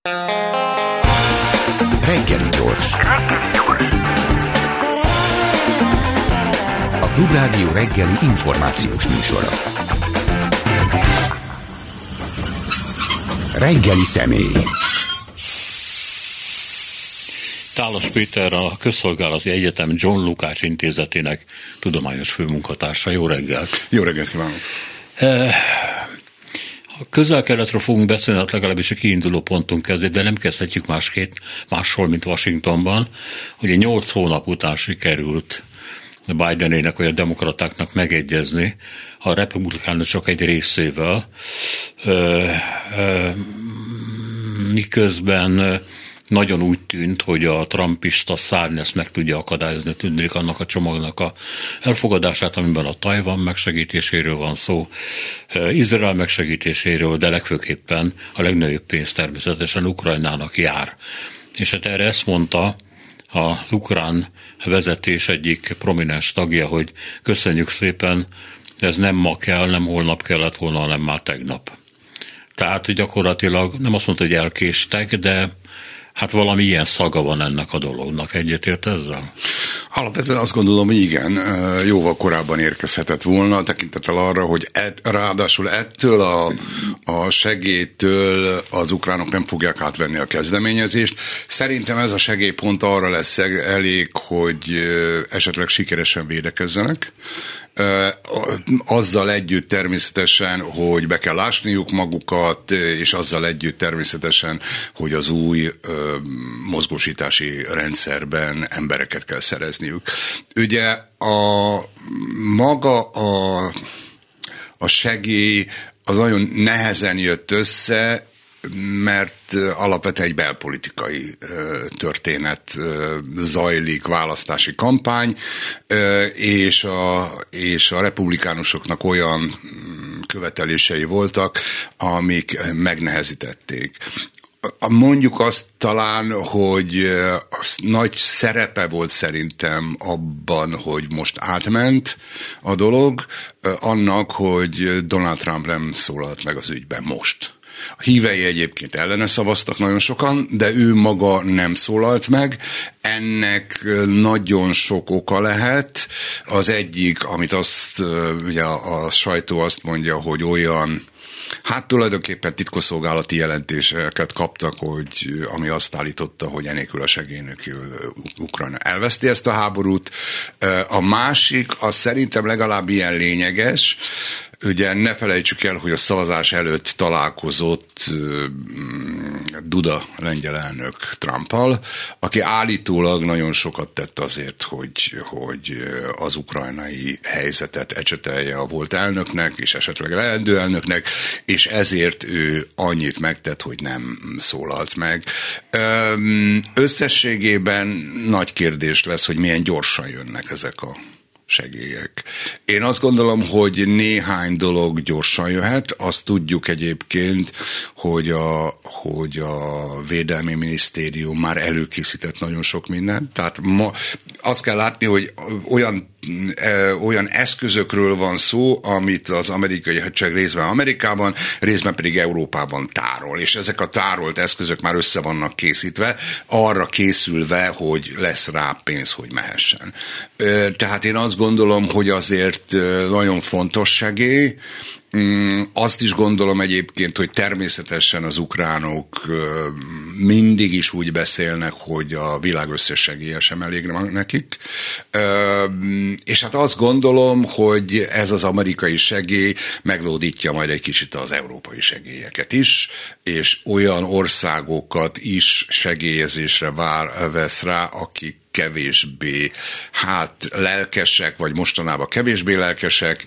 Reggeli gyors. A Klubrádió reggeli információs műsora. Reggeli személy. Tálas Péter, a Közszolgálati Egyetem John Lukács Intézetének tudományos főmunkatársa. Jó reggelt! Jó reggelt kívánok! A Közel-Keletről fogunk beszélni, legalábbis a kiinduló pontunk kezdet, de nem kezdhetjük máshol, mint Washingtonban. Ugye 8 hónap után sikerült Bidenének vagy a demokratáknak megegyezni a republikánusok egy részével, miközben nagyon úgy tűnt, hogy a trumpista szárny ezt meg tudja akadályozni, tűnik annak a csomagnak a elfogadását, amiben a Tajvan megsegítéséről van szó, Izrael megsegítéséről, de legfőképpen a legnagyobb pénz természetesen Ukrajnának jár. És hát erre ezt mondta az ukrán vezetés egyik prominens tagja, hogy köszönjük szépen, ez nem ma kell, nem holnap kellett volna, hanem már tegnap. Tehát gyakorlatilag nem azt mondta, hogy elkéstek, de hát valami ilyen szaga van ennek a dolognak. Egyetért ezzel? Alapvetően azt gondolom, hogy igen, jóval korábban érkezhetett volna, tekintettel arra, hogy ráadásul ettől a segélytől az ukránok nem fogják átvenni a kezdeményezést. Szerintem ez a segélypont arra lesz elég, hogy esetleg sikeresen védekezzenek. Azzal együtt természetesen, hogy be kell ásniuk magukat, és azzal együtt természetesen, hogy az új mozgósítási rendszerben embereket kell szerezniük. Ugye maga a segély az nagyon nehezen jött össze, mert alapvetően egy belpolitikai történet zajlik, választási kampány, és a republikánusoknak olyan követelései voltak, amik megnehezítették. Mondjuk azt talán, hogy nagy szerepe volt szerintem abban, hogy most átment a dolog, annak, hogy Donald Trump nem szólalt meg az ügyben most. A hívei egyébként ellene szavaztak nagyon sokan, de ő maga nem szólalt meg. Ennek nagyon sok oka lehet. Az egyik, amit ugye a sajtó azt mondja, hogy olyan, hát tulajdonképpen titkosszolgálati jelentéseket kaptak, ami azt állította, hogy enélkül a segély nélkül Ukrajna elveszti ezt a háborút. A másik, az szerintem legalább ilyen lényeges. Ugye ne felejtsük el, hogy a szavazás előtt találkozott Duda lengyel elnök Trumpal, aki állítólag nagyon sokat tett azért, hogy az ukrajnai helyzetet ecsetelje a volt elnöknek, és esetleg leendő elnöknek, és ezért ő annyit megtett, hogy nem szólalt meg. Összességében nagy kérdés lesz, hogy milyen gyorsan jönnek ezek a segélyek. Én azt gondolom, hogy néhány dolog gyorsan jöhet. Azt tudjuk egyébként, hogy a Védelmi Minisztérium már előkészített nagyon sok mindent. Tehát ma azt kell látni, hogy olyan eszközökről van szó, amit az amerikai hadsereg részben Amerikában, részben pedig Európában tárol. És ezek a tárolt eszközök már össze vannak készítve, arra készülve, hogy lesz rá pénz, hogy mehessen. Tehát én azt gondolom, hogy azért nagyon fontos segély. Azt is gondolom egyébként, hogy természetesen az ukránok mindig is úgy beszélnek, hogy a világ összes segélye sem elég nekik. És hát azt gondolom, hogy ez az amerikai segély meglódítja majd egy kicsit az európai segélyeket is, és olyan országokat is segélyezésre vesz rá, akik kevésbé lelkesek, vagy mostanában kevésbé lelkesek.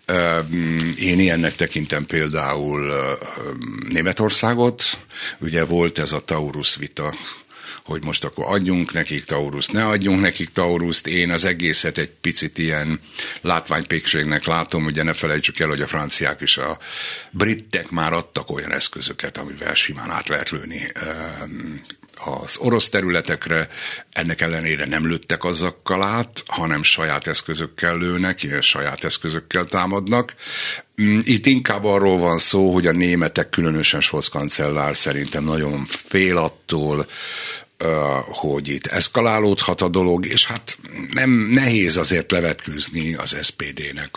Én ilyennek tekintem például Németországot. Ugye volt ez a Taurus vita hogy most akkor adjunk nekik Tauruszt, ne adjunk nekik Tauruszt. Én az egészet egy picit ilyen látványpékségnek látom, ugye ne felejtsük el, hogy a franciák és a britek már adtak olyan eszközöket, amivel simán át lehet lőni az orosz területekre, ennek ellenére nem lőttek azokkal át, hanem saját eszközökkel lőnek, és saját eszközökkel támadnak. Itt inkább arról van szó, hogy a németek, különösen Scholz kancellár szerintem nagyon fél attól, hogy itt eszkalálódhat a dolog, és hát nem nehéz azért levetkőzni az SPD-nek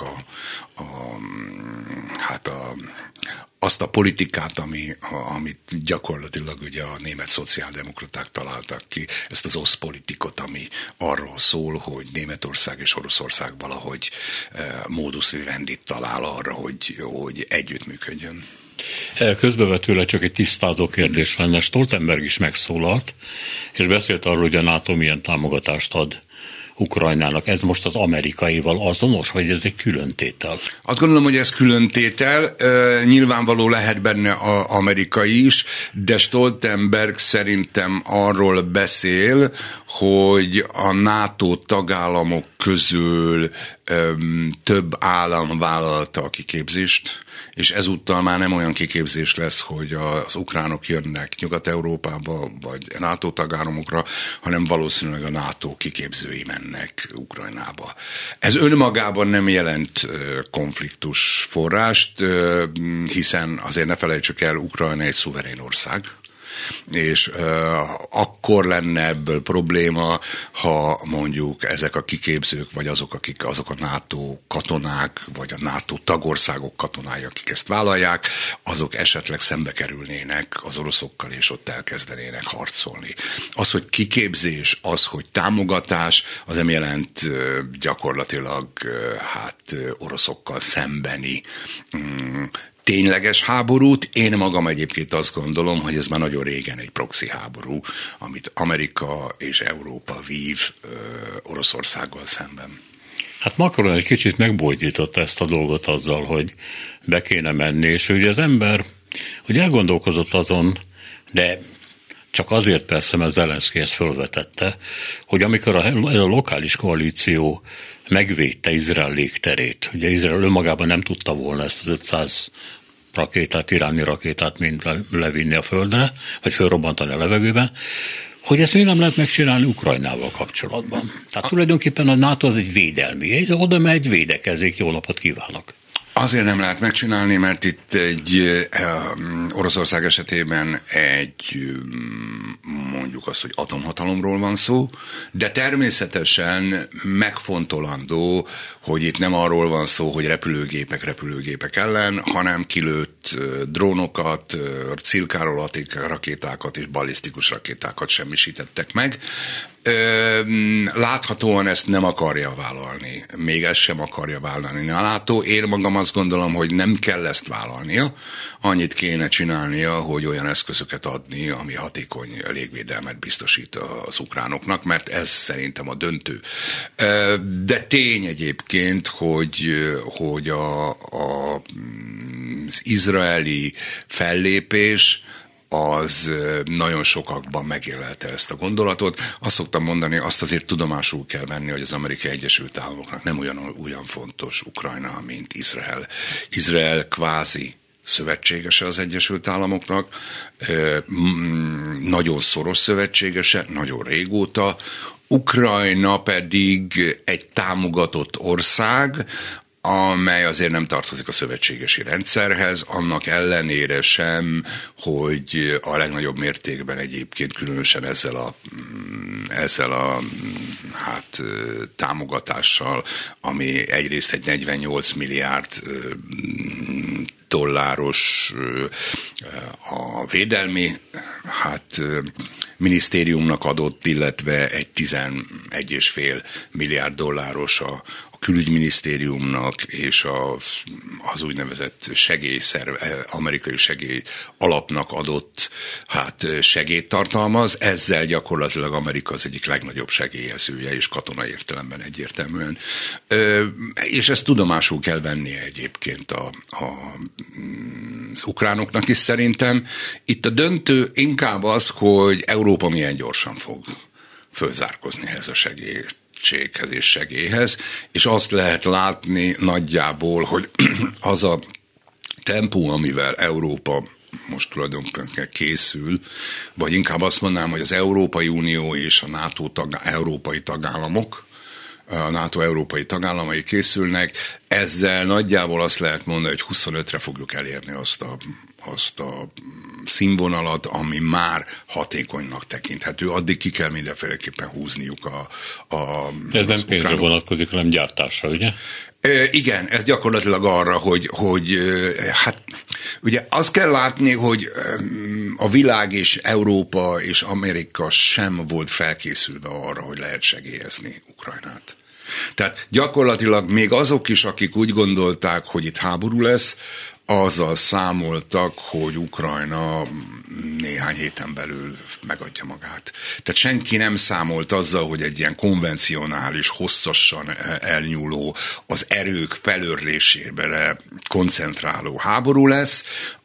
azt a politikát, amit gyakorlatilag ugye a német szociáldemokraták találtak ki, ezt az oszpolitikot, ami arról szól, hogy Németország és Oroszország valahogy modus vivendit talál arra, hogy együttműködjön. Közbevetőleg csak egy tisztázó kérdés lenne. Stoltenberg is megszólalt, és beszélt arról, hogy a NATO milyen támogatást ad Ukrajnának. Ez most az amerikaival azonos, vagy ez egy különtétel? Azt gondolom, hogy ez különtétel. Nyilvánvaló lehet benne az amerikai is, de Stoltenberg szerintem arról beszél, hogy a NATO tagállamok közül több állam vállalta a kiképzést, és ezúttal már nem olyan kiképzés lesz, hogy az ukránok jönnek Nyugat-Európába, vagy NATO tagállamokra, hanem valószínűleg a NATO kiképzői mennek Ukrajnába. Ez önmagában nem jelent konfliktus forrást, hiszen azért ne felejtsük el, Ukrajna egy szuverén ország, és akkor lenne ebből probléma, ha mondjuk ezek a kiképzők, vagy azok a NATO katonák, vagy a NATO tagországok katonái, akik ezt vállalják, azok esetleg szembe kerülnének az oroszokkal, és ott elkezdenének harcolni. Az, hogy kiképzés, az, hogy támogatás, az nem jelent gyakorlatilag oroszokkal szembeni tényleges háborút. Én magam egyébként azt gondolom, hogy ez már nagyon régen egy proxy háború, amit Amerika és Európa vív Oroszországgal szemben. Hát Macron egy kicsit megbódította ezt a dolgot azzal, hogy be kéne menni, és ugye az ember ugye elgondolkozott azon, de csak azért persze, mert Zelenszky ezt fölvetette, hogy amikor a lokális koalíció megvédte Izrael légterét, ugye Izrael önmagában nem tudta volna ezt az 500 iráni rakétát mind levinni a földre, vagy fölrobbantani a levegőbe, hogy ezt még nem lehet megcsinálni Ukrajnával kapcsolatban. Tehát tulajdonképpen a NATO az egy védelmi, oda megy, védekezik, jó napot kívánok. Azért nem lehet megcsinálni, mert itt Oroszország esetében mondjuk azt, hogy atomhatalomról van szó, de természetesen megfontolandó, hogy itt nem arról van szó, hogy repülőgépek ellen, hanem kilőtt drónokat, Cirkáló rakétákat és ballisztikus rakétákat semmisítettek meg. Láthatóan ezt nem akarja vállalni. Még ezt sem akarja vállalni a NATO. Én magam azt gondolom, hogy nem kell ezt vállalnia. Annyit kéne csinálnia, hogy olyan eszközöket adni, ami hatékony légvédelmet biztosít az ukránoknak, mert ez szerintem a döntő. De tény egyébként, hogy az izraeli fellépés az nagyon sokakban megélelte ezt a gondolatot. Azt szoktam mondani, azt azért tudomásul kell venni, hogy az Amerikai Egyesült Államoknak nem olyan fontos Ukrajna, mint Izrael. Izrael kvázi szövetségese az Egyesült Államoknak, nagyon szoros szövetségese, nagyon régóta. Ukrajna pedig egy támogatott ország, amely azért nem tartozik a szövetségesi rendszerhez, annak ellenére sem, hogy a legnagyobb mértékben egyébként különösen ezzel a támogatással, ami egyrészt egy 48 milliárd dolláros a védelmi minisztériumnak adott, illetve egy 11,5 milliárd dolláros a külügyminisztériumnak és az úgynevezett amerikai segély alapnak adott segélyt tartalmaz. Ezzel gyakorlatilag Amerika az egyik legnagyobb segélyezője, és katonai értelemben egyértelműen. És ezt tudomásul kell vennie egyébként az ukránoknak is szerintem. Itt a döntő inkább az, hogy Európa milyen gyorsan fog fölzárkozni ehhez a segítséghez és segélyhez, és azt lehet látni nagyjából, hogy az a tempó, amivel Európa most tulajdonképpen készül, vagy inkább azt mondanám, hogy az Európai Unió és a NATO európai tagállamok, a NATO európai tagállamai készülnek, ezzel nagyjából azt lehet mondani, hogy 25-re fogjuk elérni azt a színvonalat, ami már hatékonynak tekinthető. Addig ki kell mindenféleképpen húzniuk ez nem pénzre vonatkozik, hanem gyártásra, ugye? Igen, ez gyakorlatilag arra, hogy hát ugye azt kell látni, hogy a világ és Európa és Amerika sem volt felkészülve arra, hogy lehet segélyezni Ukrajnát. Tehát gyakorlatilag még azok is, akik úgy gondolták, hogy itt háború lesz, azzal számoltak, hogy Ukrajna néhány héten belül megadja magát. Tehát senki nem számolt azzal, hogy egy ilyen konvencionális, hosszasan elnyúló, az erők felőrlésére koncentráló háború lesz,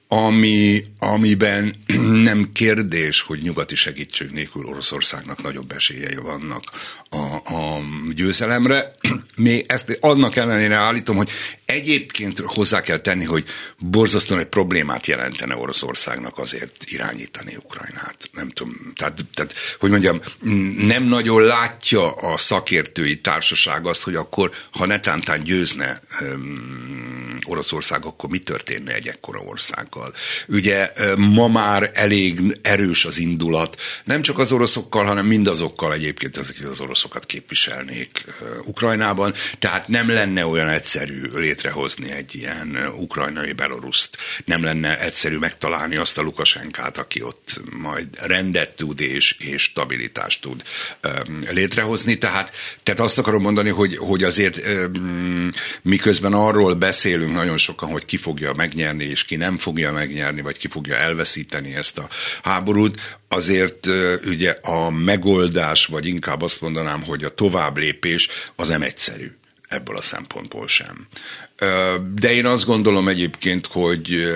amiben nem kérdés, hogy nyugati segítség nélkül Oroszországnak nagyobb esélyei vannak a győzelemre. Még ezt annak ellenére állítom, hogy egyébként hozzá kell tenni, hogy borzasztóan egy problémát jelentene Oroszországnak azért irányítani Ukrajnát. Nem tudom, tehát hogy mondjam, nem nagyon látja a szakértői társaság azt, hogy akkor, ha netántán győzne Oroszország, akkor mi történne egy ekkora országgal. Ugye ma már elég erős az indulat, nem csak az oroszokkal, hanem mindazokkal egyébként, akik az oroszokat képviselnék Ukrajnában, tehát nem lenne olyan egyszerű létrehozni egy ilyen ukrajnai Beloruszt, nem lenne egyszerű megtalálni azt a Lukasenkát, aki ott majd rendet tud és stabilitást tud létrehozni, tehát azt akarom mondani, hogy azért miközben arról beszélünk nagyon sokan, hogy ki fogja megnyerni és ki nem fogja megnyerni, vagy ki fogja elveszíteni ezt a háborút, azért ugye a megoldás, vagy inkább azt mondanám, hogy a továbblépés az nem egyszerű ebből a szempontból sem. De én azt gondolom egyébként, hogy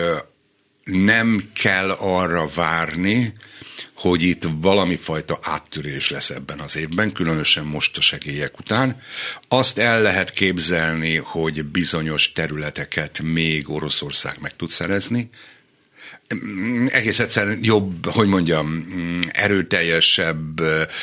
nem kell arra várni, hogy itt valami fajta áttörés lesz ebben az évben, különösen most a segélyek után. Azt el lehet képzelni, hogy bizonyos területeket még Oroszország meg tud szerezni. Egész egyszerűen jobb, hogy mondjam, erőteljesebb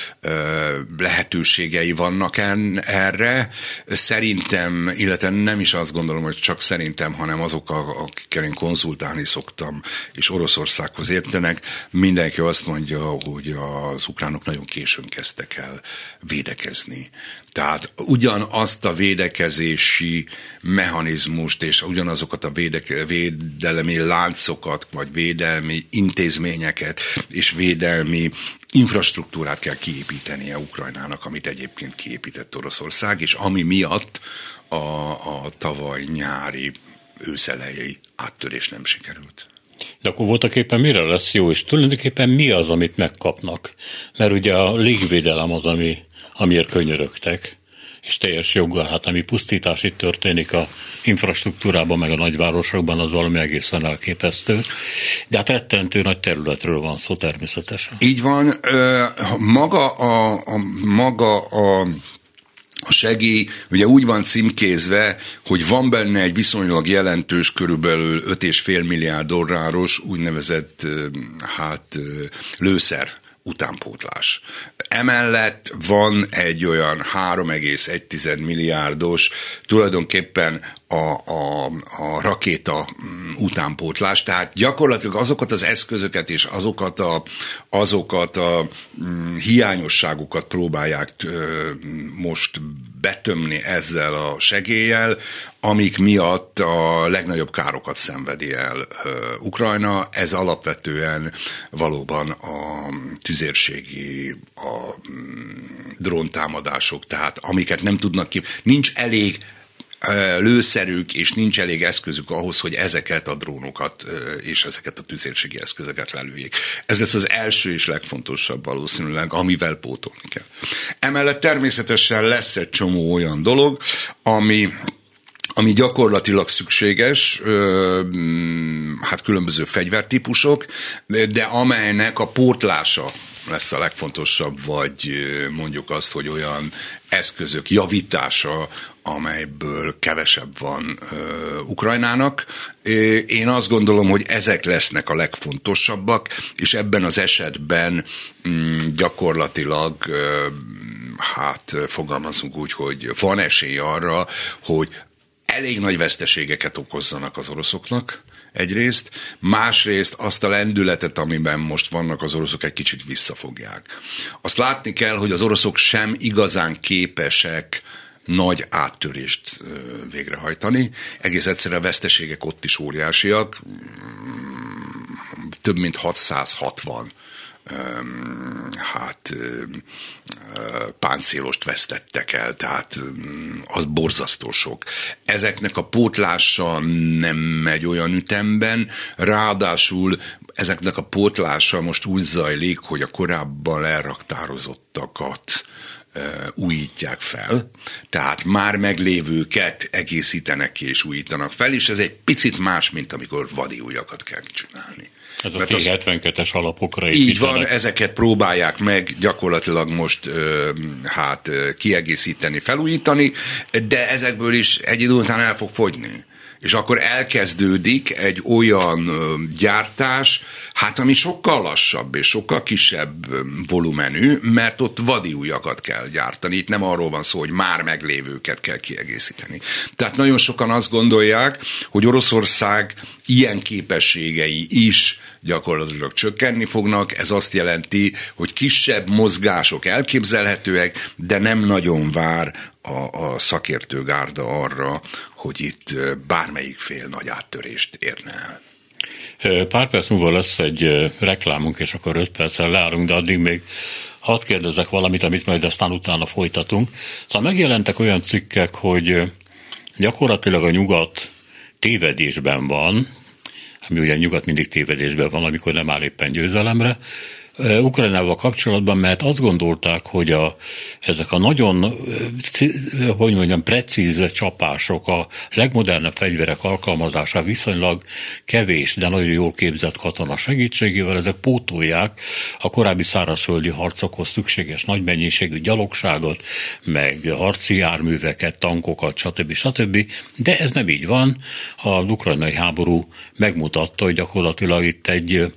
lehetőségei vannak erre. Szerintem, illetve nem is azt gondolom, hogy csak szerintem, hanem azok, akikkel én konzultálni szoktam, és Oroszországhoz értenek, mindenki azt mondja, hogy az ukránok nagyon későn kezdtek el védekezni. Tehát ugyanazt a védekezési mechanizmust és ugyanazokat a védelmi láncokat, vagy védelmi intézményeket és védelmi infrastruktúrát kell kiépítenie Ukrajnának, amit egyébként kiépített Oroszország, és ami miatt a tavaly nyári őszelejei áttörés nem sikerült. De akkor voltaképpen mire lesz jó, és tulajdonképpen mi az, amit megkapnak? Mert ugye a légvédelem az, amiért könyörögtek, és teljes joggal, hát ami pusztítás itt történik a infrastruktúrában, meg a nagyvárosokban, az valami egészen elképesztő. De hát rettentő nagy területről van szó természetesen. Így van. Maga a segély ugye úgy van címkézve, hogy van benne egy viszonylag jelentős, körülbelül 5,5 milliárd dolláros úgynevezett lőszer utánpótlás. Emellett van egy olyan 3,1 milliárdos tulajdonképpen a rakéta utánpótlás, tehát gyakorlatilag azokat az eszközöket és azokat a hiányosságokat próbálják most betömni ezzel a segéllyel, amik miatt a legnagyobb károkat szenvedi el Ukrajna. Ez alapvetően valóban a tüzérségi, a dróntámadások, tehát amiket nem tudnak nincs elég lőszerük, és nincs elég eszközük ahhoz, hogy ezeket a drónokat és ezeket a tüzérségi eszközöket lelőjék. Ez lesz az első és legfontosabb valószínűleg, amivel pótolni kell. Emellett természetesen lesz egy csomó olyan dolog, ami gyakorlatilag szükséges, hát különböző fegyvertípusok, de amelynek a pótlása lesz a legfontosabb, vagy mondjuk azt, hogy olyan eszközök javítása, amelyből kevesebb van Ukrajnának. Én azt gondolom, hogy ezek lesznek a legfontosabbak, és ebben az esetben gyakorlatilag hát fogalmazunk úgy, hogy van esély arra, hogy elég nagy veszteségeket okozzanak az oroszoknak, egyrészt, másrészt azt a lendületet, amiben most vannak az oroszok, egy kicsit visszafogják. Azt látni kell, hogy az oroszok sem igazán képesek nagy áttörést végrehajtani. Egész egyszerűen a veszteségek ott is óriásiak, több mint 660 páncélost vesztettek el, tehát az borzasztó sok. Ezeknek a pótlása nem megy olyan ütemben, ráadásul ezeknek a pótlása most úgy zajlik, hogy a korábban elraktározottakat újítják fel, tehát már meglévőket egészítenek ki és újítanak fel, és ez egy picit más, mint amikor vadi újakat kell csinálni. Ez a T-72-es alapokra építenek. Így van, ezeket próbálják meg gyakorlatilag most kiegészíteni, felújítani, de ezekből is egy idő után el fog fogyni. És akkor elkezdődik egy olyan gyártás, hát ami sokkal lassabb és sokkal kisebb volumenű, mert ott vadi újakat kell gyártani. Itt nem arról van szó, hogy már meglévőket kell kiegészíteni. Tehát nagyon sokan azt gondolják, hogy Oroszország ilyen képességei is gyakorlatilag csökkenni fognak. Ez azt jelenti, hogy kisebb mozgások elképzelhetőek, de nem nagyon vár a szakértőgárda arra, hogy itt bármelyik fél nagy áttörést érne el. Pár perc múlva lesz egy reklámunk, és akkor 5 perccel leállunk, de addig még hadd kérdezek valamit, amit majd aztán utána folytatunk. Szóval megjelentek olyan cikkek, hogy gyakorlatilag a nyugat tévedésben van, ami ugye nyugat mindig tévedésben van, amikor nem áll éppen győzelemre, Ukrajnával kapcsolatban, mert azt gondolták, hogy ezek a nagyon, hogy mondjam, precíz csapások, a legmodernebb fegyverek alkalmazása viszonylag kevés, de nagyon jól képzett katona segítségével, ezek pótolják a korábbi szárazföldi harcokhoz szükséges nagy mennyiségű gyalogságot, meg harci járműveket, tankokat, stb. De ez nem így van. Az ukrajnai háború megmutatta, hogy gyakorlatilag itt egy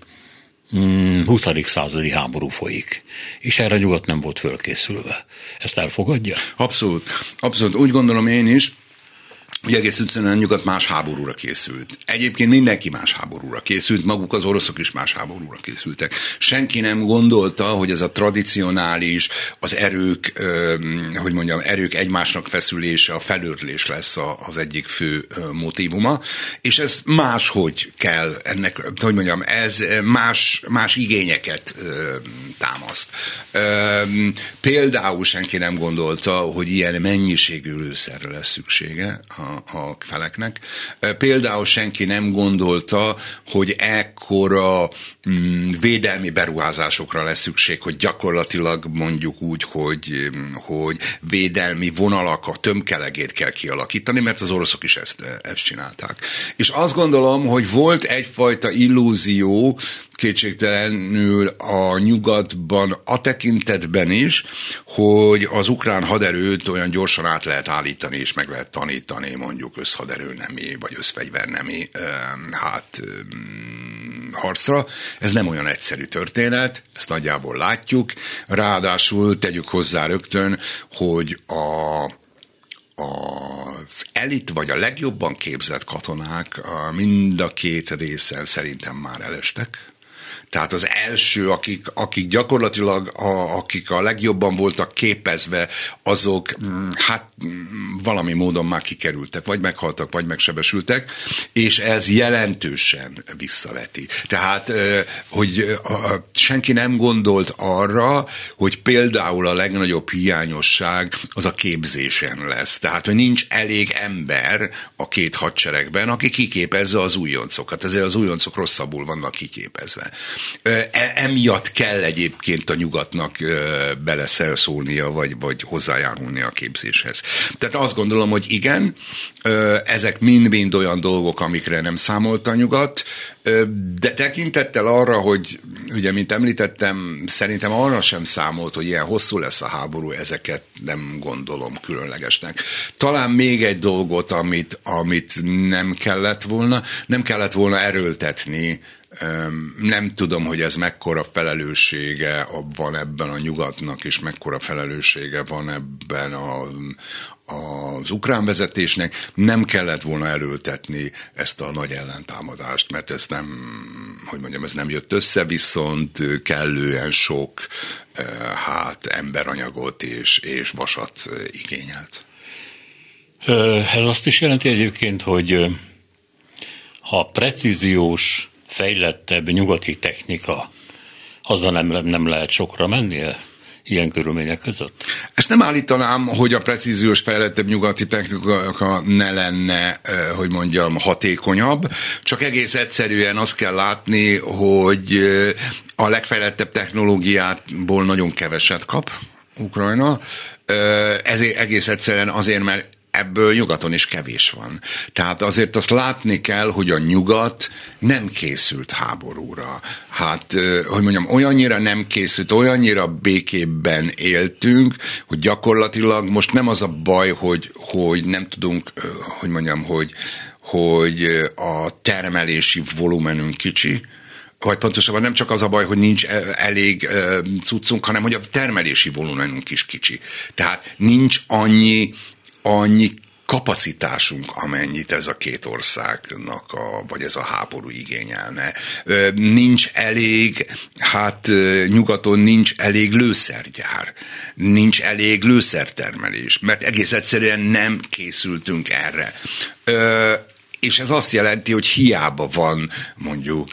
20. századi háború folyik, és erre nyugat nem volt fölkészülve. Ezt elfogadja? Abszolút. Abszolút. Úgy gondolom én is, hogy egész egyszerűen nyugat más háborúra készült. Egyébként mindenki más háborúra készült, maguk az oroszok is más háborúra készültek. Senki nem gondolta, hogy ez a tradicionális, az erők, erők egymásnak feszülése, a felőrlés lesz az egyik fő motívuma, és ez máshogy kell ennek, ez más igényeket támaszt. Például senki nem gondolta, hogy ilyen mennyiségű lőszerre lesz szüksége a feleknek. Például senki nem gondolta, hogy ekkora védelmi beruházásokra lesz szükség, hogy gyakorlatilag mondjuk úgy, hogy védelmi vonalak a tömkelegét kell kialakítani, mert az oroszok is ezt csinálták. És azt gondolom, hogy volt egyfajta illúzió, kétségtelenül a nyugatban a tekintetben is, hogy az ukrán haderőt olyan gyorsan át lehet állítani és meg lehet tanítani mondjuk összhaderőnemi vagy összfegyvernemi harcra. Ez nem olyan egyszerű történet, ezt nagyjából látjuk. Ráadásul tegyük hozzá rögtön, hogy az elit vagy a legjobban képzett katonák mind a két részen szerintem már elestek. Tehát az első, akik gyakorlatilag akik a legjobban voltak képezve, azok hát valami módon már kikerültek, vagy meghaltak, vagy megsebesültek, és ez jelentősen visszaveti. Tehát, hogy senki nem gondolt arra, hogy például a legnagyobb hiányosság az a képzésen lesz. Tehát, hogy nincs elég ember a két hadseregben, aki kiképezze az újoncokat. Ezért az újoncok rosszabbul vannak kiképezve. Emiatt kell egyébként a nyugatnak beleszólnia, vagy hozzájárulnia a képzéshez. Tehát azt gondolom, hogy igen, ezek mind-mind olyan dolgok, amikre nem számolt a nyugat, de tekintettel arra, hogy ugye, mint említettem, szerintem arra sem számolt, hogy ilyen hosszú lesz a háború, ezeket nem gondolom különlegesnek. Talán még egy dolgot, amit nem kellett volna erőltetni. Nem tudom, hogy ez mekkora felelőssége van ebben a nyugatnak, és mekkora felelőssége van ebben az ukrán vezetésnek. Nem kellett volna erőltetni ezt a nagy ellentámadást, mert ez ez nem jött össze, viszont kellően sok emberanyagot és vasat igényelt. Ez azt is jelenti egyébként, hogy a precíziós, fejlettebb nyugati technika, azzal nem lehet sokra mennie ilyen körülmények között? Ezt nem állítanám, hogy a precíziós, fejlettebb nyugati technika ne lenne, hatékonyabb, csak egész egyszerűen azt kell látni, hogy a legfejlettebb technológiából nagyon keveset kap Ukrajna, ezért egész egyszerűen azért, mert ebből nyugaton is kevés van. Tehát azért azt látni kell, hogy a nyugat nem készült háborúra. Hát, olyannyira nem készült, olyannyira békében éltünk, hogy gyakorlatilag most nem az a baj, hogy nem tudunk, hogy a termelési volumenünk kicsi, vagy pontosabban nem csak az a baj, hogy nincs elég cuccunk, hanem hogy a termelési volumenünk is kicsi. Tehát nincs annyi kapacitásunk, amennyit ez a két országnak, vagy ez a háború igényelne. Nincs elég, nyugaton nincs elég lőszergyár, nincs elég lőszertermelés, mert egész egyszerűen nem készültünk erre. És ez azt jelenti, hogy hiába van mondjuk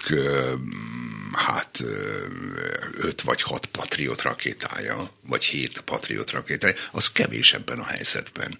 5 vagy 6 Patriot rakétája, vagy 7 Patriot rakétája, az kevés ebben a helyzetben.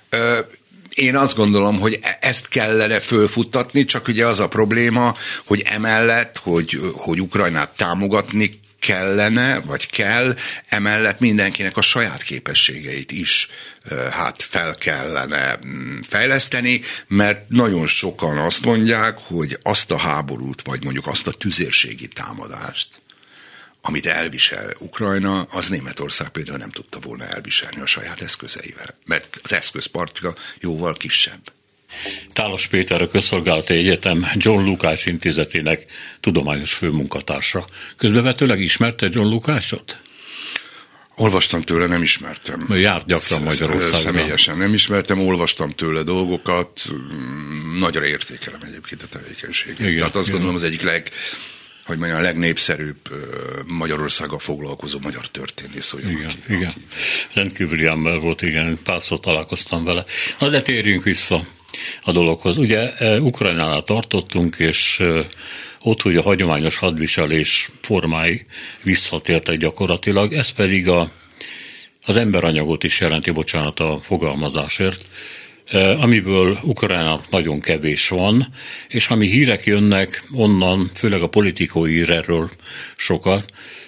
Én azt gondolom, hogy ezt kellene fölfuttatni, csak ugye az a probléma, hogy emellett, hogy Ukrajnát támogatni kellene, vagy kell, emellett mindenkinek a saját képességeit is fel kellene fejleszteni, mert nagyon sokan azt mondják, hogy azt a háborút, vagy mondjuk azt a tüzérségi támadást, amit elvisel Ukrajna, az Németország például nem tudta volna elviselni a saját eszközeivel, mert az eszközpartika jóval kisebb. Tálas Péter, a Közszolgálati Egyetem John Lukács Intézetének tudományos főmunkatársa. Közbevetőleg ismerte John Lukácsot? Olvastam tőle, nem ismertem. Járt gyakran Magyarországra. Személyesen nem ismertem, olvastam tőle dolgokat, nagyra értékelem egyébként a tevékenységét. Igen, tehát azt gondolom, az egyik a legnépszerűbb Magyarországgal foglalkozó magyar történész olyan. Igen. Rendkívüli ember volt, igen, párszor találkoztam vele. Na, de térjünk vissza a dologhoz. Ugye Ukrajnánál tartottunk, és ott, hogy a hagyományos hadviselés formái visszatértek gyakorlatilag, ez pedig az emberanyagot is jelenti, bocsánat a fogalmazásért, amiből Ukrajnának nagyon kevés van, és ami hírek jönnek onnan, főleg a Politico ír erről sokat,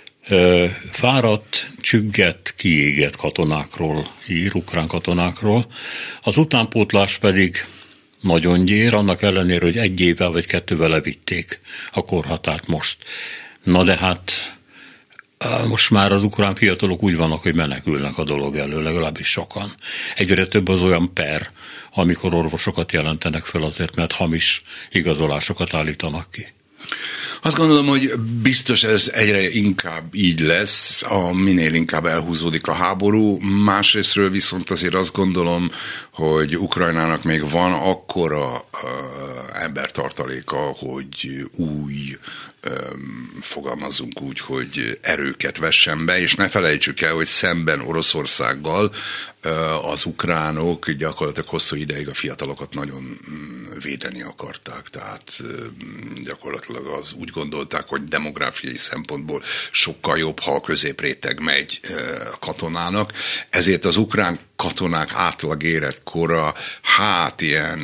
fáradt, csüggett, kiégett katonákról ír, ukrán katonákról. Az utánpótlás pedig nagyon gyér, annak ellenére, hogy 1 évvel vagy 2-vel levitték a korhatárt most. Na de hát most már az ukrán fiatalok úgy vannak, hogy menekülnek a dolog elől, legalábbis sokan. Egyre több az olyan per, amikor orvosokat jelentenek fel azért, mert hamis igazolásokat állítanak ki. Azt gondolom, hogy biztos ez egyre inkább így lesz, minél inkább elhúzódik a háború. Másrésztről viszont azért azt gondolom, hogy Ukrajnának még van akkora embertartaléka, hogy új, fogalmazzunk úgy, hogy erőket vessen be, és ne felejtsük el, hogy szemben Oroszországgal az ukránok gyakorlatilag hosszú ideig a fiatalokat nagyon védeni akarták, tehát gyakorlatilag úgy gondolták, hogy demográfiai szempontból sokkal jobb, ha a középréteg megy a katonának, ezért az ukrán katonák átlag életkora, ilyen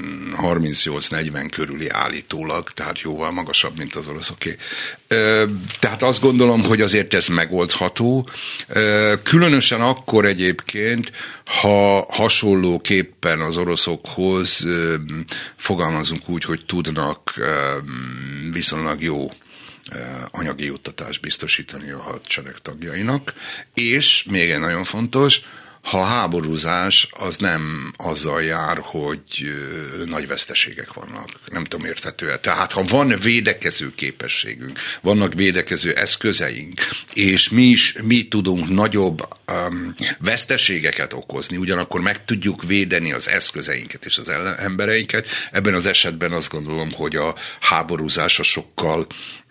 38-40 körüli állítólag, tehát jóval magasabb, mint az oroszoké. Tehát azt gondolom, hogy azért ez megoldható. Különösen akkor egyébként, ha hasonlóképpen az oroszokhoz fogalmazunk úgy, hogy tudnak viszonylag jó anyagi juttatást biztosítani a hadsereg tagjainak, és még egy nagyon fontos, ha a háborúzás az nem azzal jár, hogy nagy veszteségek vannak. Nem tudom, érthető-e. Tehát ha van védekező képességünk, vannak védekező eszközeink, és mi tudunk nagyobb veszteségeket okozni, ugyanakkor meg tudjuk védeni az eszközeinket és az embereinket, ebben az esetben azt gondolom, hogy a háborúzás a sokkal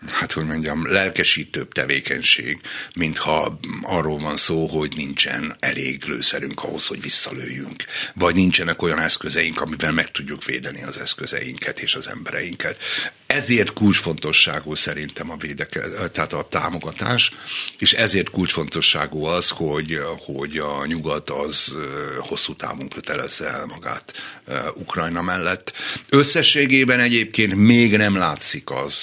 lelkesítőbb tevékenység, mintha arról van szó, hogy nincsen elég lőszerünk ahhoz, hogy visszalőjünk, vagy nincsenek olyan eszközeink, amivel meg tudjuk védeni az eszközeinket és az embereinket. Ezért kulcsfontosságú szerintem tehát a támogatás, és ezért kulcsfontosságú az, hogy a nyugat az hosszú távon kötelezze el magát Ukrajna mellett. Összességében egyébként még nem látszik az,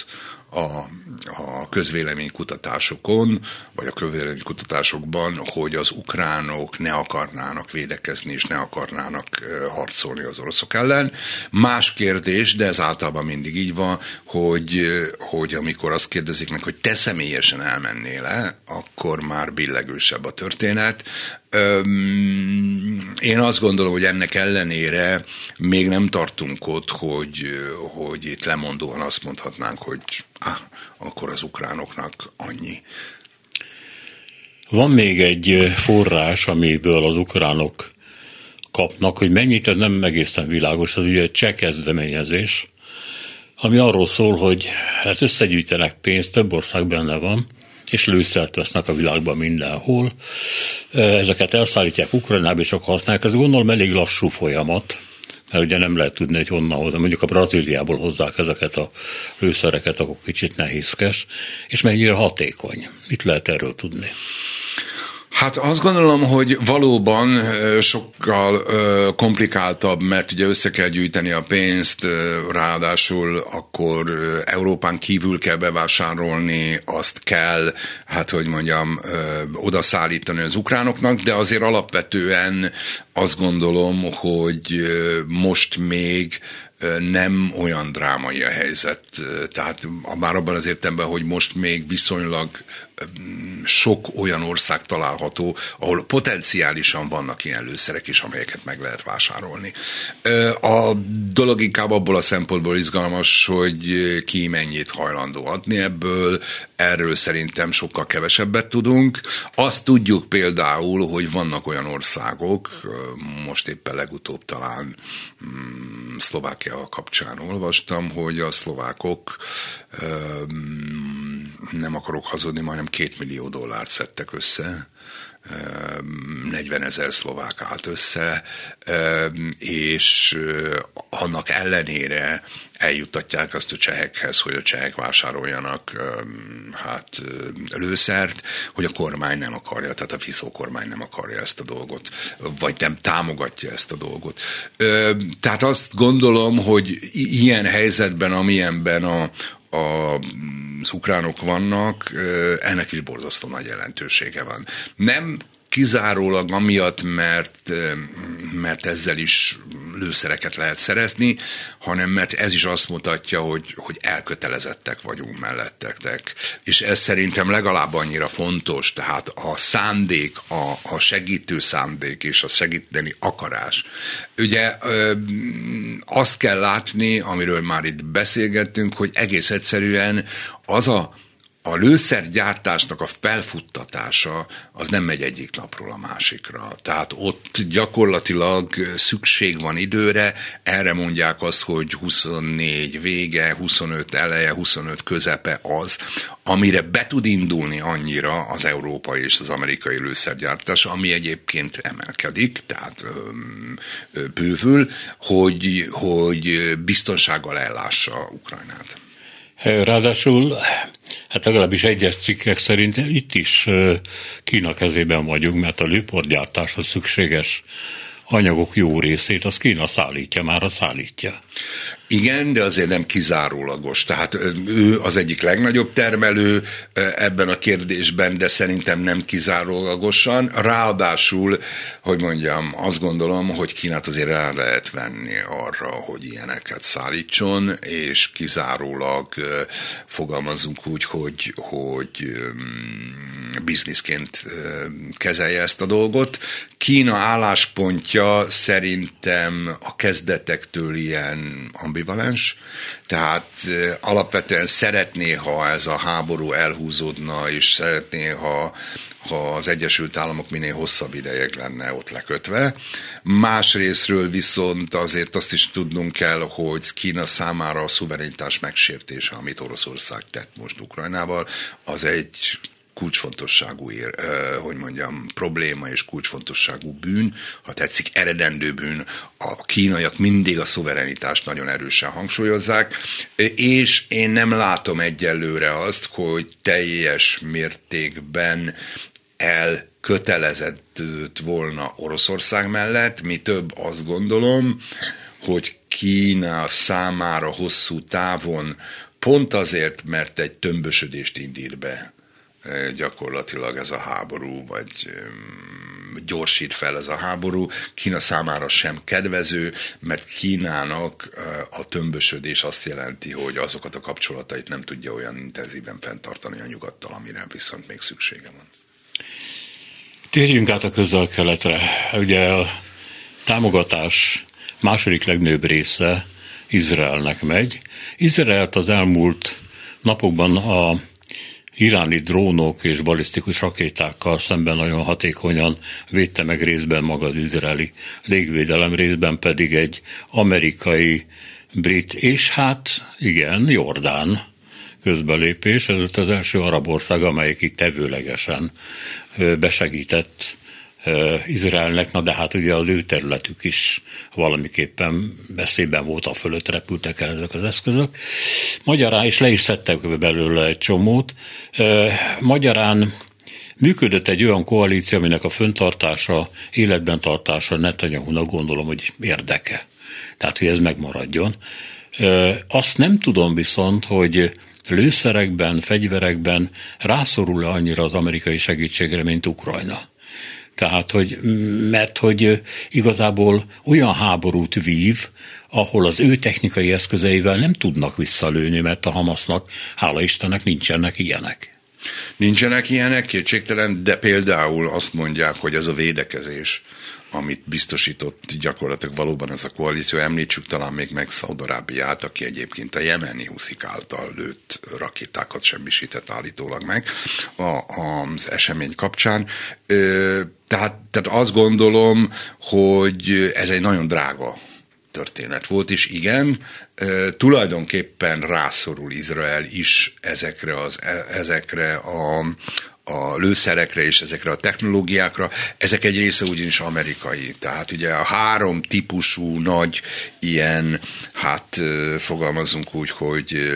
a közvéleménykutatásokon, vagy a közvéleménykutatásokban, hogy az ukránok ne akarnának védekezni, és ne akarnának harcolni az oroszok ellen. Más kérdés, de ez általában mindig így van, hogy amikor azt kérdezik meg, hogy te személyesen elmennél-e, akkor már billegősebb a történet. Én azt gondolom, hogy ennek ellenére még nem tartunk ott, hogy itt lemondóan azt mondhatnánk, hogy akkor az ukránoknak annyi. Van még egy forrás, amiből az ukránok kapnak, hogy mennyit, ez nem egészen világos, az ugye egy cseh kezdeményezés, ami arról szól, hogy hát összegyűjtenek pénzt, több ország benne van, és lőszert vesznek a világban mindenhol. Ezeket elszállítják Ukrajnába, és akkor használják. Ez gondolom elég lassú folyamat, mert ugye nem lehet tudni, hogy honnan hozzá. Mondjuk a Brazíliából hozzák ezeket a lőszereket, akkor kicsit nehézkes, és mennyire hatékony. Mit lehet erről tudni? Hát azt gondolom, hogy valóban sokkal komplikáltabb, mert ugye össze kell gyűjteni a pénzt, ráadásul akkor Európán kívül kell bevásárolni, azt kell, odaszállítani az ukránoknak, de azért alapvetően azt gondolom, hogy most még nem olyan drámai a helyzet. Tehát már abban az értelemben, hogy most még viszonylag sok olyan ország található, ahol potenciálisan vannak ilyen lőszerek is, amelyeket meg lehet vásárolni. A dolog inkább abból a szempontból izgalmas, hogy ki mennyit hajlandó adni ebből, erről szerintem sokkal kevesebbet tudunk. Azt tudjuk például, hogy vannak olyan országok, most éppen legutóbb talán Szlovákia kapcsán olvastam, hogy a szlovákok, nem akarok hazudni, majdnem $2 millió szedtek össze, 40 000 szlovák állt össze, és annak ellenére eljuttatják azt a csehekhez, hogy a csehek vásároljanak lőszert, hogy a kormány nem akarja, tehát a Fico kormány nem akarja ezt a dolgot, vagy nem támogatja ezt a dolgot. Tehát azt gondolom, hogy ilyen helyzetben, amilyenben az ukránok vannak, ennek is borzasztó nagy jelentősége van. Nem kizárólag amiatt, mert ezzel is lőszereket lehet szerezni, hanem mert ez is azt mutatja, hogy elkötelezettek vagyunk mellettetek. És ez szerintem legalább annyira fontos, tehát a szándék, a segítő szándék és a segíteni akarás. Ugye azt kell látni, amiről már itt beszélgettünk, hogy egész egyszerűen az a lőszergyártásnak a felfuttatása az nem megy egyik napról a másikra. Tehát ott gyakorlatilag szükség van időre, erre mondják azt, hogy 24 vége, 25 eleje, 25 közepe az, amire be tud indulni annyira az európai és az amerikai lőszergyártás, ami egyébként emelkedik, tehát bővül, hogy biztonsággal ellássa Ukrajnát. Ráadásul, hát legalábbis egyes cikkek szerint itt is Kína kezében vagyunk, mert a lőporgyártáshoz szükséges anyagok jó részét az Kína szállítja. Igen, de azért nem kizárólagos. Tehát ő az egyik legnagyobb termelő ebben a kérdésben, de szerintem nem kizárólagosan. Ráadásul, hogy mondjam, azt gondolom, hogy Kínát azért rá lehet venni arra, hogy ilyeneket szállítson, és kizárólag fogalmazunk úgy, hogy bizniszként kezelje ezt a dolgot. Kína álláspontja szerintem a kezdetektől ilyen ambivalens, tehát alapvetően szeretné, ha ez a háború elhúzódna, és szeretné, ha az Egyesült Államok minél hosszabb idejig lenne ott lekötve. Másrészről viszont azért azt is tudnunk kell, hogy Kína számára a szuverenitás megsértése, amit Oroszország tett most Ukrajnával, az egy kulcsfontosságú, probléma és kulcsfontosságú bűn, ha tetszik, eredendő bűn. A kínaiak mindig a szuverenitást nagyon erősen hangsúlyozzák, és én nem látom egyelőre azt, hogy teljes mértékben elkötelezett volna Oroszország mellett, mi több azt gondolom, hogy Kína számára hosszú távon pont azért, mert egy tömbösödést indít be gyakorlatilag ez a háború, vagy gyorsít fel ez a háború, Kína számára sem kedvező, mert Kínának a tömbösödés azt jelenti, hogy azokat a kapcsolatait nem tudja olyan intenzíven fenntartani a nyugattal, amire viszont még szüksége van. Térjünk át a Közel-Keletre. Ugye a támogatás második legnagyobb része Izraelnek megy. Izraelt az elmúlt napokban a iráni drónok és balisztikus rakétákkal szemben nagyon hatékonyan védte meg, részben maga az izraeli légvédelem, részben pedig egy amerikai, brit és Jordán közbelépés. Ez az első arab ország, amelyik itt tevőlegesen besegített Izraelnek, de hát ugye az ő területük is valamiképpen veszélyben volt, a fölött repültek el ezek az eszközök. Magyarán, és le is szedtek belőle egy csomót, magyarán működött egy olyan koalíció, aminek a fenntartása, életben tartása Netanyahunak gondolom, hogy érdeke. Tehát, hogy ez megmaradjon. Azt nem tudom viszont, hogy lőszerekben, fegyverekben rászorul-e annyira az amerikai segítségre, mint Ukrajna. Tehát, mert hogy igazából olyan háborút vív, ahol az ő technikai eszközeivel nem tudnak visszalőni, mert a Hamasznak, hála Istennek, nincsenek ilyenek. Nincsenek ilyenek, kétségtelen, de például azt mondják, hogy ez a védekezés, amit biztosított gyakorlatilag valóban ez a koalíció, említsük talán még meg Szaúd-Arábiát, aki egyébként a jemeni huszik által lőtt rakétákat semmisített állítólag meg az esemény kapcsán. Tehát azt gondolom, hogy ez egy nagyon drága történet volt, és igen, tulajdonképpen rászorul Izrael is ezekre a lőszerekre és ezekre a technológiákra. Ezek egy része ugyanis amerikai. Tehát ugye a 3 típusú nagy ilyen, fogalmazunk úgy, hogy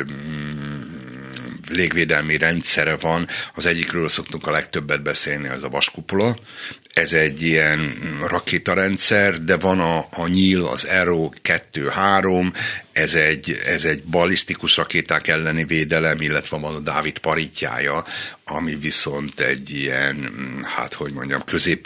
légvédelmi rendszere van. Az egyikről szoktunk a legtöbbet beszélni, az a vaskupola. Ez egy ilyen rakétarendszer, de van a Nyíl, az Arrow 2-3, ez egy ballisztikus rakéták elleni védelem, illetve van a Dávid paritjája, ami viszont egy ilyen, hát hogy mondjam,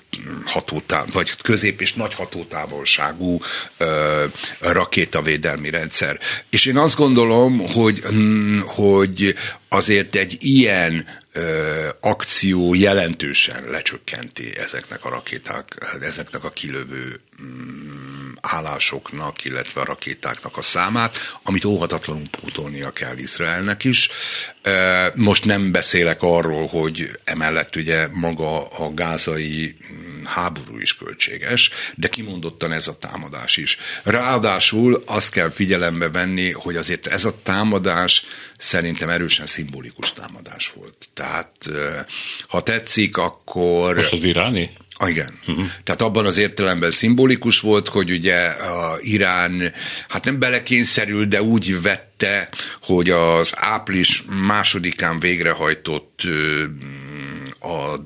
közép és nagy hatótávolságú rakétavédelmi rendszer. És én azt gondolom, hogy azért egy ilyen akció jelentősen lecsökkenti ezeknek a kilövő állásoknak, illetve a rakétáknak a számát, amit óhatatlanul pótolnia kell Izraelnek is. Most nem beszélek arról, hogy emellett ugye maga a gázai háború is költséges, de kimondottan ez a támadás is. Ráadásul azt kell figyelembe venni, hogy azért ez a támadás szerintem erősen szimbolikus támadás volt. Tehát, ha tetszik, akkor... Most az iráni? Igen. Tehát abban az értelemben szimbolikus volt, hogy ugye a Irán hát nem belekényszerül, de úgy vette, hogy az április 2-án végrehajtott a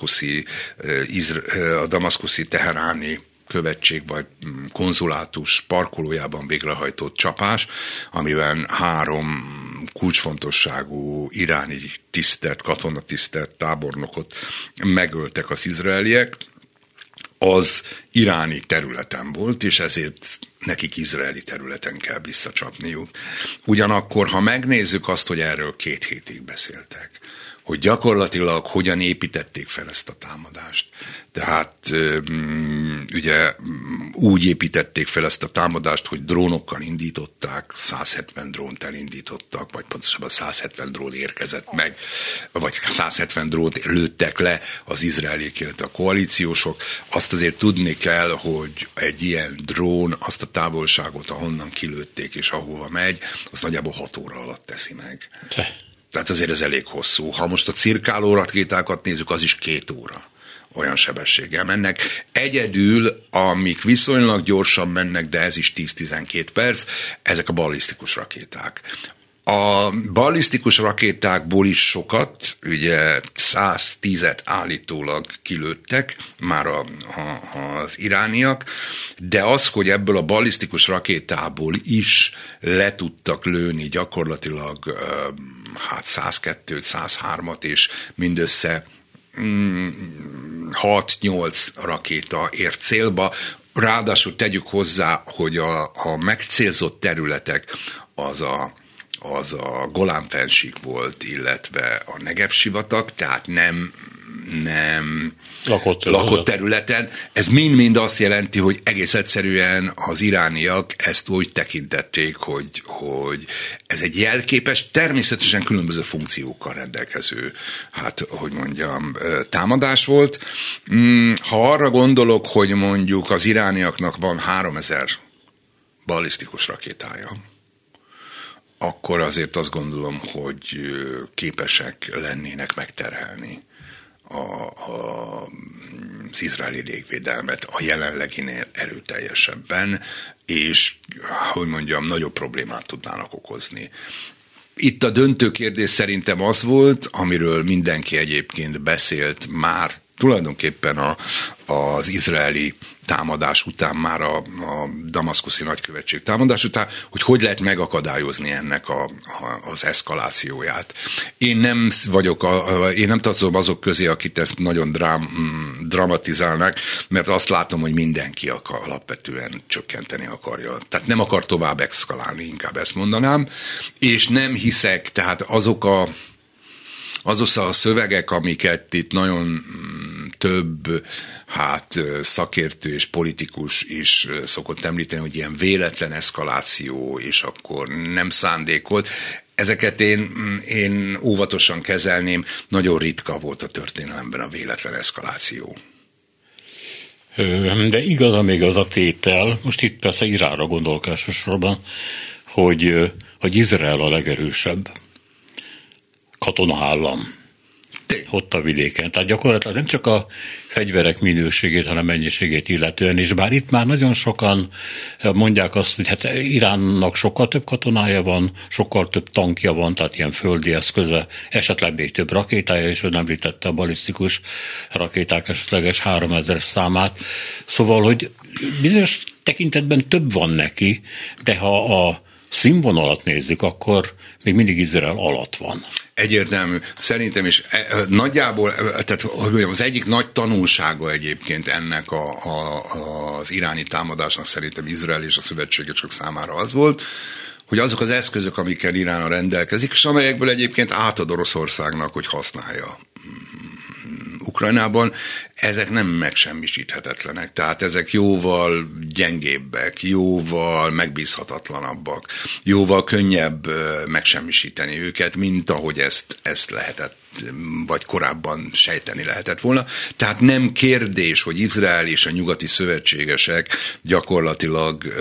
damaszkuszi teheráni követség vagy konzulátus parkolójában végrehajtott csapás, amiben 3 kulcsfontosságú iráni katonatisztelt tábornokot megöltek az izraeliek, az iráni területen volt, és ezért nekik izraeli területen kell visszacsapniuk. Ugyanakkor, ha megnézzük azt, hogy erről 2 hétig beszéltek, hogy gyakorlatilag hogyan építették fel ezt a támadást. Tehát ugye úgy építették fel ezt a támadást, hogy drónokkal indították, 170 drónt elindítottak, vagy pontosabban 170 drón érkezett meg, vagy 170 drónt lőttek le az izraeliek, illetve a koalíciósok. Azt azért tudni kell, hogy egy ilyen drón azt a távolságot, ahonnan kilőtték és ahova megy, az nagyjából 6 óra alatt teszi meg. Tehát azért ez elég hosszú. Ha most a cirkáló rakétákat nézzük, az is 2 óra. Olyan sebességgel mennek. Egyedül, amik viszonylag gyorsan mennek, de ez is 10-12 perc, ezek a ballisztikus rakéták. A ballisztikus rakétákból is sokat, ugye 110-et állítólag kilőttek már az irániak, de az, hogy ebből a ballisztikus rakétából is le tudtak lőni gyakorlatilag 102-t, 103-at, és mindössze 6-8 rakéta ért célba. Ráadásul tegyük hozzá, hogy a megcélzott területek az a Golán-fennsík volt, illetve a Negev-sivatag, tehát nem lakott területen. Ez mind-mind azt jelenti, hogy egész egyszerűen az irániak ezt úgy tekintették, hogy ez egy jelképes, természetesen különböző funkciókkal rendelkező, támadás volt. Ha arra gondolok, hogy mondjuk az irániaknak van 3000 ballisztikus rakétája, akkor azért azt gondolom, hogy képesek lennének megterhelni az izraeli légvédelmet a jelenleginél erőteljesebben, és, hogy mondjam, nagyobb problémát tudnának okozni. Itt a döntő kérdés szerintem az volt, amiről mindenki egyébként beszélt már tulajdonképpen az izraeli támadás után, már a damaszkuszi nagykövetség támadás után, hogy lehet megakadályozni ennek az eszkalációját. Én nem tartozom azok közé, akik ezt nagyon dramatizálnak, mert azt látom, hogy mindenki alapvetően csökkenteni akarja. Tehát nem akar tovább eszkalálni, inkább ezt mondanám, és nem hiszek, tehát azok a szövegek, amiket itt nagyon több szakértő és politikus is szokott említeni, hogy ilyen véletlen eszkaláció, és akkor nem szándékolt. Ezeket én óvatosan kezelném, nagyon ritka volt a történelemben a véletlen eszkaláció. De igaz, még az a tétel, most itt persze Iránra gondolok elsősorban, hogy Izrael a legerősebb katonaállam ott a vidéken. Tehát gyakorlatilag nem csak a fegyverek minőségét, hanem mennyiségét illetően is. Bár itt már nagyon sokan mondják azt, hogy hát Iránnak sokkal több katonája van, sokkal több tankja van, tehát ilyen földi eszköze, esetleg még több rakétája, és ön említette a balisztikus rakéták esetleges 3000 számát. Szóval, hogy bizonyos tekintetben több van neki, de ha a színvonalat nézzük, akkor még mindig Izrael alatt van. Egyértelmű. Szerintem is nagyjából, tehát az egyik nagy tanulsága egyébként ennek az iráni támadásnak szerintem Izrael és a szövetségesek számára az volt, hogy azok az eszközök, amikkel Irán rendelkezik, és amelyekből egyébként átad Oroszországnak, hogy használja Ukrajnában, ezek nem megsemmisíthetetlenek. Tehát ezek jóval gyengébbek, jóval megbízhatatlanabbak, jóval könnyebb megsemmisíteni őket, mint ahogy ezt lehetett, vagy korábban sejteni lehetett volna. Tehát nem kérdés, hogy Izrael és a nyugati szövetségesek gyakorlatilag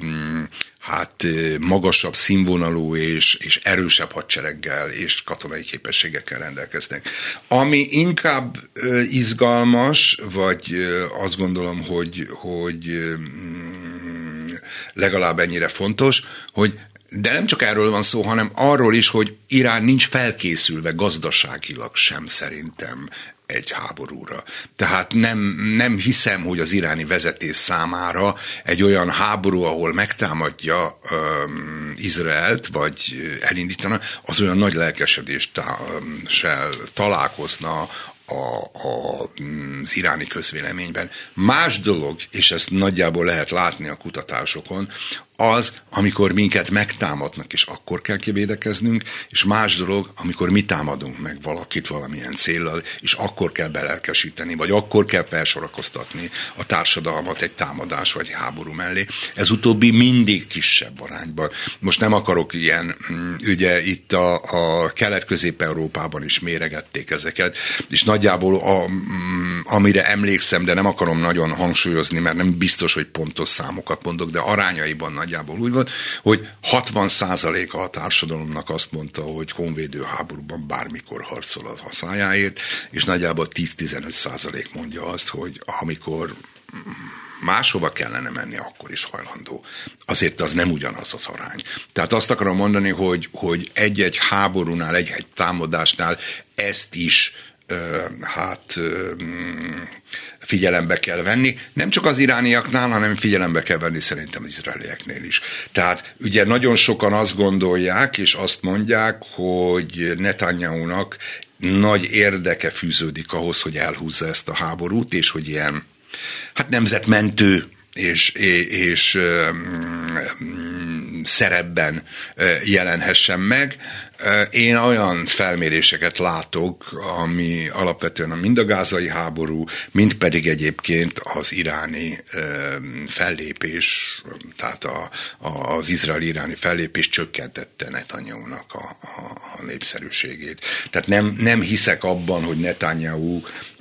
magasabb színvonalú és erősebb hadsereggel és katonai képességekkel rendelkeznek. Ami inkább izgalmas, vagy azt gondolom, hogy legalább ennyire fontos, hogy de nem csak erről van szó, hanem arról is, hogy Irán nincs felkészülve gazdaságilag sem szerintem egy háborúra. Tehát nem hiszem, hogy az iráni vezetés számára egy olyan háború, ahol megtámadja Izraelt, vagy elindítana, az olyan nagy lelkesedéssel találkozna az iráni közvéleményben. Más dolog, és ezt nagyjából lehet látni a kutatásokon, az, amikor minket megtámadnak, és akkor kell kivédekeznünk, és más dolog, amikor mi támadunk meg valakit valamilyen céllal, és akkor kell belelkesíteni, vagy akkor kell felsorakoztatni a társadalmat egy támadás vagy háború mellé. Ez utóbbi mindig kisebb arányban. Most nem akarok ilyen, ugye itt a Kelet-Közép-Európában is méregették ezeket, és nagyjából amire emlékszem, de nem akarom nagyon hangsúlyozni, mert nem biztos, hogy pontos számokat mondok, de arányaiban nagyjából úgy volt, hogy 60%-a a társadalomnak azt mondta, hogy honvédő háborúban bármikor harcol az hazájáért, és nagyjából 10-15% mondja azt, hogy amikor máshova kellene menni, akkor is hajlandó. Azért az nem ugyanaz az arány. Tehát azt akarom mondani, hogy egy-egy háborúnál, egy-egy támadásnál ezt is figyelembe kell venni, nem csak az irániaknál, hanem figyelembe kell venni szerintem az izraelieknél is. Tehát ugye nagyon sokan azt gondolják, és azt mondják, hogy Netanyahunak nagy érdeke fűződik ahhoz, hogy elhúzza ezt a háborút, és hogy ilyen nemzetmentő és szerepben jelenhessen meg. Én olyan felméréseket látok, ami alapvetően mind a gázai háború, mind pedig egyébként az iráni fellépés, tehát az izraeli-iráni fellépés csökkentette Netanyahunak a népszerűségét. Tehát nem hiszek abban, hogy Netanyahu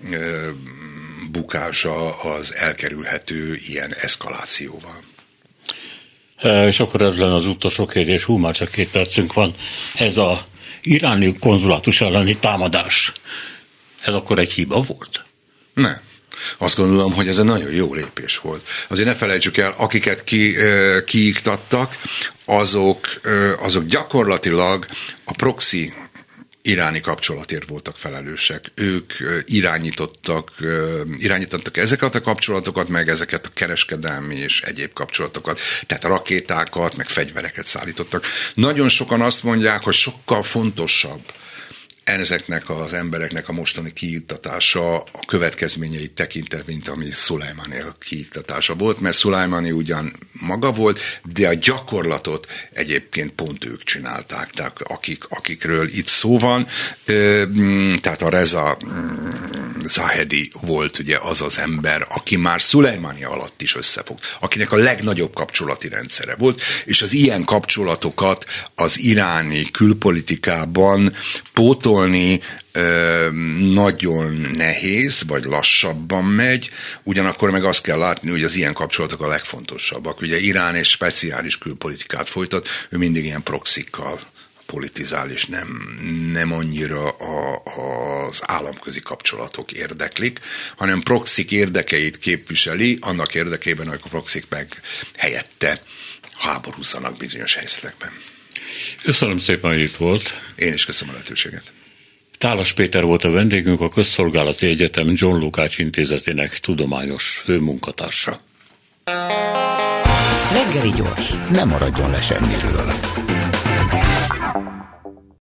bukása az elkerülhető ilyen eszkalációval. És akkor ez lenne az utolsó kérdés, már csak 2 percünk van. Ez az iráni konzulátus elleni támadás, ez akkor egy hiba volt? Nem. Azt gondolom, hogy ez egy nagyon jó lépés volt. Azért ne felejtsük el, akiket kiiktattak, azok gyakorlatilag a proxy iráni kapcsolatért voltak felelősek. Ők irányítottak ezeket a kapcsolatokat, meg ezeket a kereskedelmi és egyéb kapcsolatokat, tehát rakétákat, meg fegyvereket szállítottak. Nagyon sokan azt mondják, hogy sokkal fontosabb ezeknek az embereknek a mostani kiiktatása a következményeit tekintve, mint ami Szulajmani kiiktatása volt, mert Szulajmani ugyan maga volt, de a gyakorlatot egyébként pont ők csinálták, tehát akikről itt szó van, tehát a Reza Zahedi volt ugye az ember, aki már Szulajmani alatt is összefogt, akinek a legnagyobb kapcsolati rendszere volt, és az ilyen kapcsolatokat az iráni külpolitikában pótolni nagyon nehéz, vagy lassabban megy, ugyanakkor meg azt kell látni, hogy az ilyen kapcsolatok a legfontosabbak. Ugye Irán egy speciális külpolitikát folytat, ő mindig ilyen proxikkal politizál, és nem annyira az államközi kapcsolatok érdeklik, hanem proxik érdekeit képviseli, annak érdekében, hogy a proxik meg helyette háborúzzanak bizonyos helyzetekben. Köszönöm szépen, hogy itt volt. Én is köszönöm a lehetőséget. Tálas Péter volt a vendégünk, a Közszolgálati Egyetem John Lukács Intézetének tudományos főmunkatársa. Reggeli gyors, ne maradjon le semmiről.